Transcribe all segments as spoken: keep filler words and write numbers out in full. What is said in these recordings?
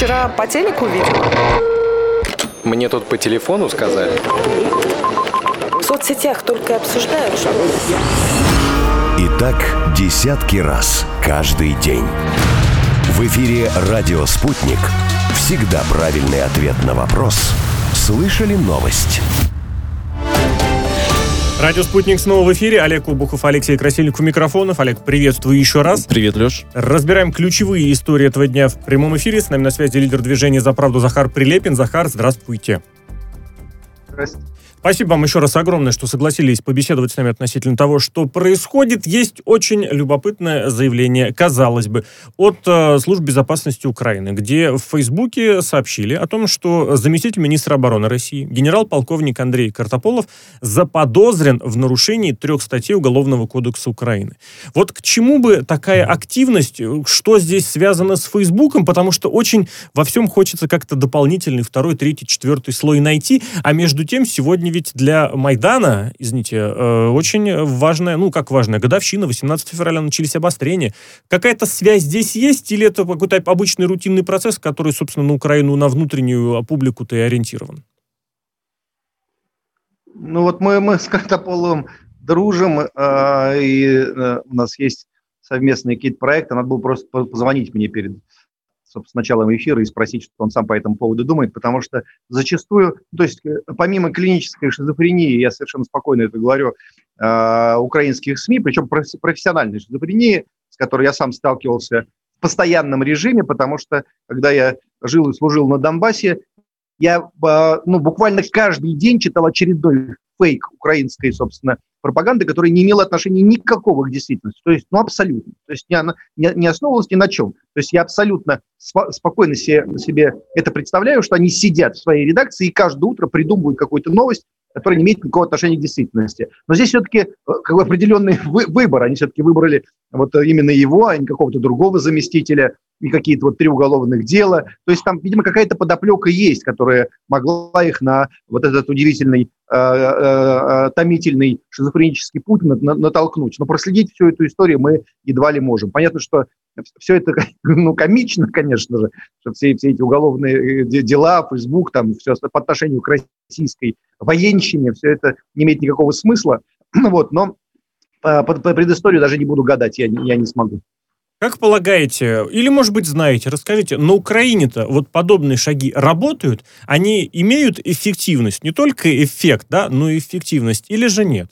вчера по телеку видела. Мне тут по телефону сказали. В соцсетях только обсуждают, что... И так десятки раз каждый день. В эфире «Радио Спутник». Всегда правильный ответ на вопрос. Слышали новость? Радио «Спутник» снова в эфире. Олег Обухов, Алексей Красильников у микрофонов. Олег, приветствую еще раз. Привет, Леш. Разбираем ключевые истории этого дня в прямом эфире. С нами на связи лидер движения «За правду» Захар Прилепин. Захар, здравствуйте. Здравствуйте. Спасибо вам еще раз огромное, что согласились побеседовать с нами относительно того, что происходит. Есть очень любопытное заявление, казалось бы, от э, Службы безопасности Украины, где в Фейсбуке сообщили о том, что заместитель министра обороны России, генерал-полковник Андрей Картополов, заподозрен в нарушении трех статей Уголовного кодекса Украины. Вот к чему бы такая активность, что здесь связано с Фейсбуком, потому что очень во всем хочется как-то дополнительный второй, третий, четвертый слой найти, а между тем сегодня ведь для Майдана, извините, э, очень важная, ну как важная, годовщина, восемнадцатого февраля начались обострения. Какая-то связь здесь есть или это какой-то обычный рутинный процесс, который, собственно, на Украину, на внутреннюю публику-то и ориентирован? Ну вот мы, мы с Картополовым дружим, э, и э, у нас есть совместные какие-то проекты. Надо было просто позвонить мне перед, собственно, началом эфира и спросить, что он сам по этому поводу думает, потому что зачастую, то есть помимо клинической шизофрении, я совершенно спокойно это говорю, э, украинских СМИ, причем профессиональной шизофрении, с которой я сам сталкивался в постоянном режиме, потому что когда я жил и служил на Донбассе, я э, ну, буквально каждый день читал очередной фейк украинской, собственно, пропаганды, которая не имела отношения никакого к действительности. То есть, ну, абсолютно. То есть, не, не, не основывалась ни на чем. То есть, я абсолютно спо- спокойно себе, себе это представляю, что они сидят в своей редакции и каждое утро придумывают какую-то новость, которая не имеет никакого отношения к действительности. Но здесь все-таки как бы определенный вы, выбор. Они все-таки выбрали вот именно его, а не какого-то другого заместителя, и какие-то вот три уголовных дела. То есть там, видимо, какая-то подоплека есть, которая могла их на вот этот удивительный, э, э, томительный шизофренический путь натолкнуть. Но проследить всю эту историю мы едва ли можем. Понятно, что все это, ну, комично, конечно же, что все, все эти уголовные дела, Facebook, там, все по отношению к российской военщине, все это не имеет никакого смысла. Вот, но по, по предысторию даже не буду гадать, я, я не смогу. Как полагаете, или, может быть, знаете, расскажите, на Украине-то вот подобные шаги работают? Они имеют эффективность? Не только эффект, да, но и эффективность, или же нет?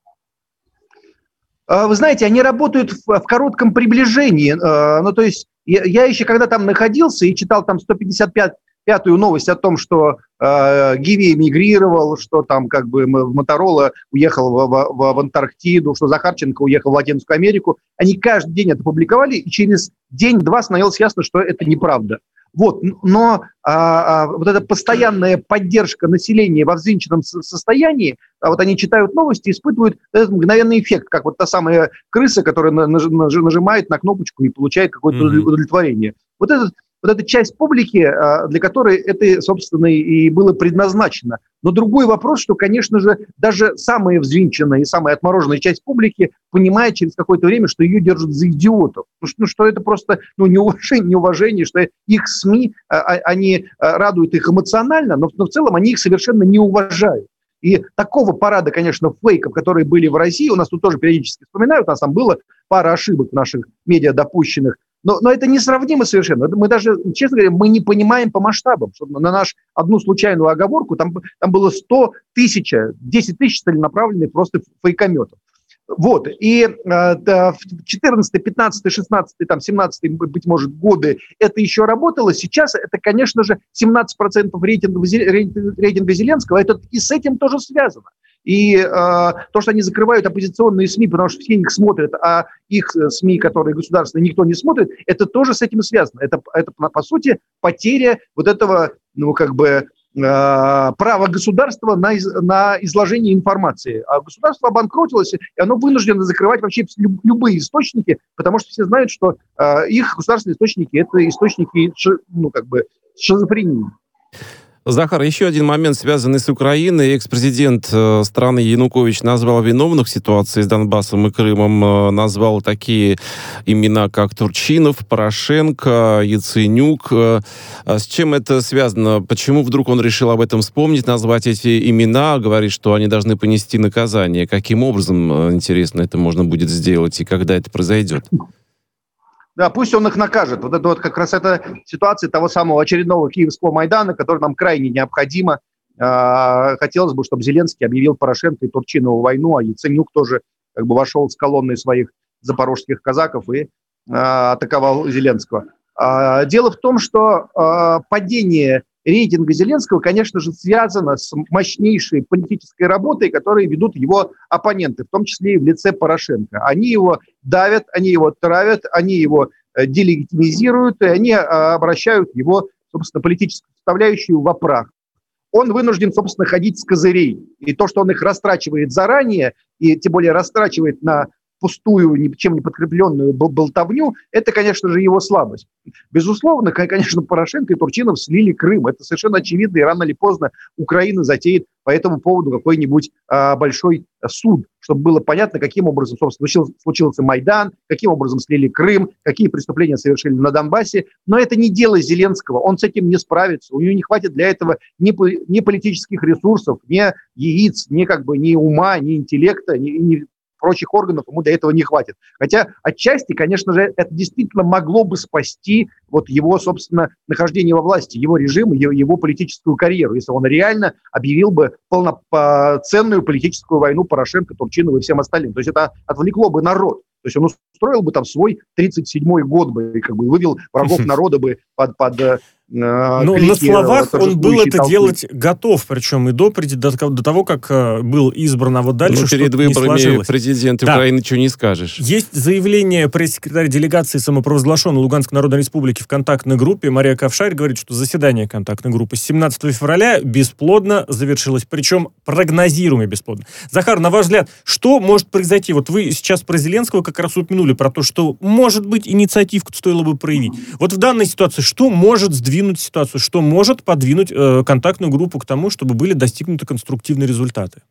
Вы знаете, они работают в, в коротком приближении. Ну, то есть я, я еще когда там находился и читал там сто пятьдесят пятую новость о том, что э, Гиви эмигрировал, что там как бы Моторола уехал в, в, в Антарктиду, что Захарченко уехал в Латинскую Америку. Они каждый день это публиковали, и через день-два становилось ясно, что это неправда. Вот, но а, а, вот эта постоянная поддержка населения во взвинченном состоянии, а вот они читают новости и испытывают этот мгновенный эффект, как вот та самая крыса, которая нажимает на кнопочку и получает какое-то mm-hmm. удовлетворение. Вот этот Вот эта часть публики, для которой это, собственно, и было предназначено. Но другой вопрос, что, конечно же, даже самая взвинченная и самая отмороженная часть публики понимает через какое-то время, что ее держат за идиотов. Ну, что, ну, что это просто ну, неуважение, неуважение, что их СМИ, они радуют их эмоционально, но, но в целом они их совершенно не уважают. И такого парада, конечно, фейков, которые были в России, у нас тут тоже периодически вспоминают, у нас там было пара ошибок в наших медиа допущенных, но, но это несравнимо совершенно. Мы даже, честно говоря, мы не понимаем по масштабам, что на нашу одну случайную оговорку там, там было сто тысяч, десять тысяч целенаправленных просто фейкометов. Вот, и э, в четырнадцатый, пятнадцатый, шестнадцатый, там, семнадцатый, быть может, годы это еще работало. Сейчас это, конечно же, семнадцать процентов рейтинга, рейтинга Зеленского, это и с этим тоже связано. И э, то, что они закрывают оппозиционные СМИ, потому что все их смотрят, а их СМИ, которые государственные, никто не смотрит, это тоже с этим связано. Это, это по сути, потеря вот этого, ну, как бы, право государства на, из, на изложение информации. А государство обанкротилось, и оно вынуждено закрывать вообще любые источники, потому что все знают, что э, их государственные источники – это источники, ну, как бы, шизофрении. Захар, еще один момент, связанный с Украиной. Экс-президент э, страны Янукович назвал виновных в ситуации с Донбассом и Крымом, э, назвал такие имена, как Турчинов, Порошенко, Яценюк. Э, а с чем это связано? Почему вдруг он решил об этом вспомнить, назвать эти имена, говорит, что они должны понести наказание? Каким образом, э, интересно, это можно будет сделать и когда это произойдет? Да, пусть он их накажет. Вот это вот как раз эта ситуация того самого очередного Киевского Майдана, который нам крайне необходимо. Хотелось бы, чтобы Зеленский объявил Порошенко и Турчинову войну, а Яценюк тоже как бы вошел с колонной своих запорожских казаков и атаковал Зеленского. Дело в том, что падение рейтинга Зеленского, конечно же, связано с мощнейшей политической работой, которую ведут его оппоненты, в том числе и в лице Порошенко. Они его давят, они его травят, они его делегитимизируют, и они обращают его, собственно, политическую составляющую во прах. Он вынужден, собственно, ходить с козырей. И то, что он их растрачивает заранее, и тем более растрачивает на пустую, ничем не подкрепленную болтовню, это, конечно же, его слабость. Безусловно, конечно, Порошенко и Турчинов слили Крым. Это совершенно очевидно, и рано или поздно Украина затеет по этому поводу какой-нибудь а, большой суд, чтобы было понятно, каким образом, собственно, случился, случился Майдан, каким образом слили Крым, какие преступления совершили на Донбассе. Но это не дело Зеленского, он с этим не справится. У него не хватит для этого ни, ни политических ресурсов, ни яиц, ни, как бы, ни ума, ни интеллекта, ни, ни прочих органов ему для этого не хватит. Хотя отчасти, конечно же, это действительно могло бы спасти вот его, собственно, нахождение во власти, его режим, его, его политическую карьеру, если он реально объявил бы полноценную политическую войну Порошенко, Турчинову и всем остальным. То есть это отвлекло бы народ. То есть он устроил бы там свой тридцать седьмой год бы, и как бы вывел врагов народа бы под... под Но на словах он был это толпы. делать готов, причем и до, до, до того, как был избран, а вот дальше что-то не сложилось. Перед выборами президента да. Украины ничего не скажешь. Есть заявление пресс-секретаря делегации самопровозглашенной Луганской Народной Республики в контактной группе. Мария Ковшарь говорит, что заседание контактной группы с семнадцатого февраля бесплодно завершилось, причем прогнозируемо бесплодно. Захар, на ваш взгляд, что может произойти? Вот вы сейчас про Зеленского как раз упомянули, про то, что, может быть, инициативку стоило бы проявить. Вот в данной ситуации что может сдвинуть ситуацию, что может подвинуть э, контактную группу к тому, чтобы были достигнуты конструктивные результаты?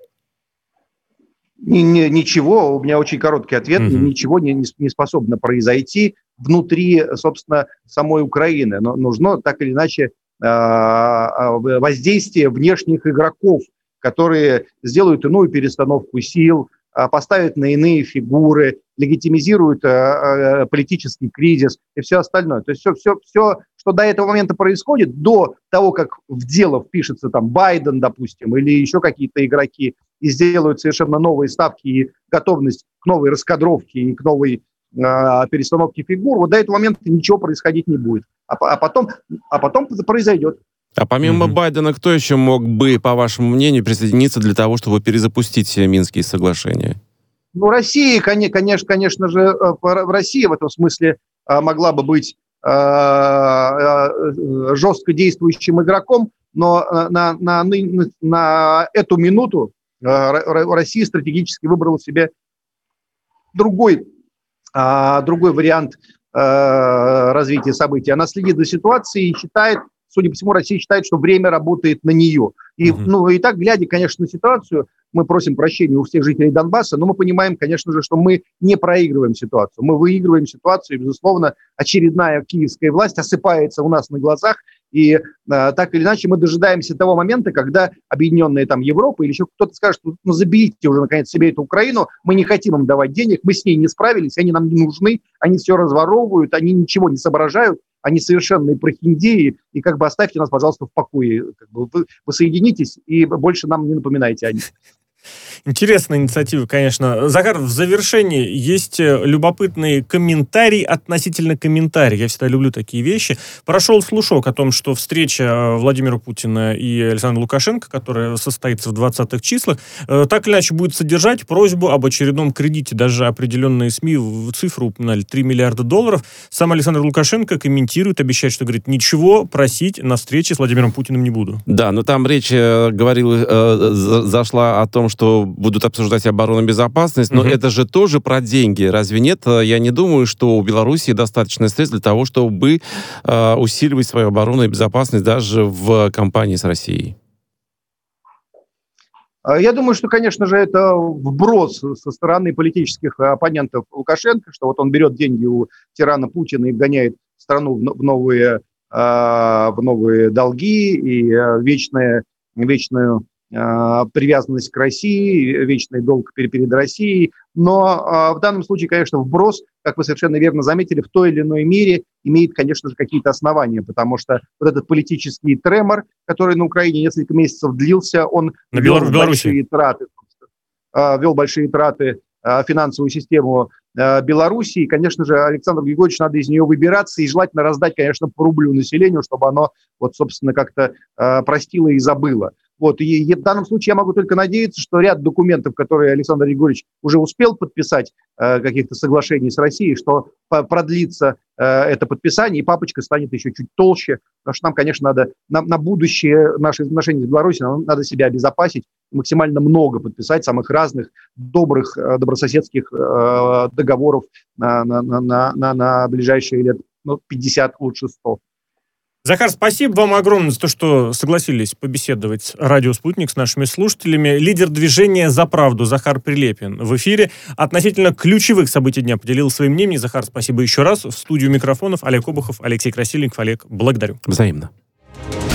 Ни, ни, ничего, у меня очень короткий ответ, mm-hmm. ничего не, не способно произойти внутри, собственно, самой Украины. Но нужно так или иначе э, воздействие внешних игроков, которые сделают иную перестановку сил, поставят на иные фигуры, легитимизируют э, политический кризис и все остальное. То есть все, все, все, что до этого момента происходит, до того, как в дело впишется там Байден, допустим, или еще какие-то игроки, и сделают совершенно новые ставки и готовность к новой раскадровке и к новой э, перестановке фигур, вот до этого момента ничего происходить не будет. А, а, потом, а потом произойдет. А помимо mm-hmm. Байдена, кто еще мог бы, по вашему мнению, присоединиться для того, чтобы перезапустить все Минские соглашения? Ну, Россия, конечно, конечно же, Россия в этом смысле могла бы быть жестко действующим игроком, но на, на, на эту минуту Россия стратегически выбрала себе другой, другой вариант развития событий. Она следит за ситуацией и считает, судя по всему, Россия считает, что время работает на нее. И, uh-huh. ну, и так, глядя, конечно, на ситуацию, мы просим прощения у всех жителей Донбасса, но мы понимаем, конечно же, что мы не проигрываем ситуацию. Мы выигрываем ситуацию, и, безусловно, очередная киевская власть осыпается у нас на глазах, и э, так или иначе мы дожидаемся того момента, когда объединенная там Европа или еще кто-то скажет, ну, заберите уже, наконец, себе эту Украину, мы не хотим им давать денег, мы с ней не справились, они нам не нужны, они все разворовывают, они ничего не соображают, они совершенные прохиндеи, и как бы оставьте нас, пожалуйста, в покое. Как бы вы, вы соединитесь и больше нам не напоминайте о них. Интересная инициатива, конечно. Захар, в завершении есть любопытный комментарий относительно комментариев. Я всегда люблю такие вещи. Прошел слушок о том, что встреча Владимира Путина и Александра Лукашенко, которая состоится в двадцатых числах, так или иначе будет содержать просьбу об очередном кредите. Даже определенные СМИ в цифру упоминали три миллиарда долларов. Сам Александр Лукашенко комментирует, обещает, что, говорит, ничего просить на встрече с Владимиром Путиным не буду. Да, но там речь, говорил, зашла о том, что будут обсуждать оборону и безопасность, но Мгм. это же тоже про деньги, разве нет? Я не думаю, что у Беларуси достаточно средств для того, чтобы э, усиливать свою оборону и безопасность даже в кампании с Россией. Я думаю, что, конечно же, это вброс со стороны политических оппонентов Лукашенко, что вот он берет деньги у тирана Путина и вгоняет страну в новые, в новые долги и вечная, вечную привязанность к России, вечный долг перед Россией. Но в данном случае, конечно, вброс, как вы совершенно верно заметили, в той или иной мере имеет, конечно же, какие-то основания, потому что вот этот политический тремор, который на Украине несколько месяцев длился, он На вел Белор- в Беларуси. большие траты, вел большие траты в финансовую систему Белоруссии. И, конечно же, Александру Григорьевичу надо из нее выбираться и желательно раздать, конечно, по рублю населению, чтобы оно, вот, собственно, как-то простило и забыло. Вот, и, и в данном случае я могу только надеяться, что ряд документов, которые Александр Григорьевич уже успел подписать, э, каких-то соглашений с Россией, что по- продлится э, это подписание, и папочка станет еще чуть толще, потому что нам, конечно, надо на, на будущее наши отношения с Беларусью, нам надо себя обезопасить, максимально много подписать самых разных добрых, э, добрососедских э, договоров на, на, на, на, на, на ближайшие лет, ну, пятьдесят, лучше сто. Захар, спасибо вам огромное за то, что согласились побеседовать с «Радио Спутник», с нашими слушателями. Лидер движения «За правду» Захар Прилепин в эфире. Относительно ключевых событий дня поделился своим мнением. Захар, спасибо еще раз. В студию микрофонов Олег Обухов, Алексей Красильников. Олег, благодарю. Взаимно.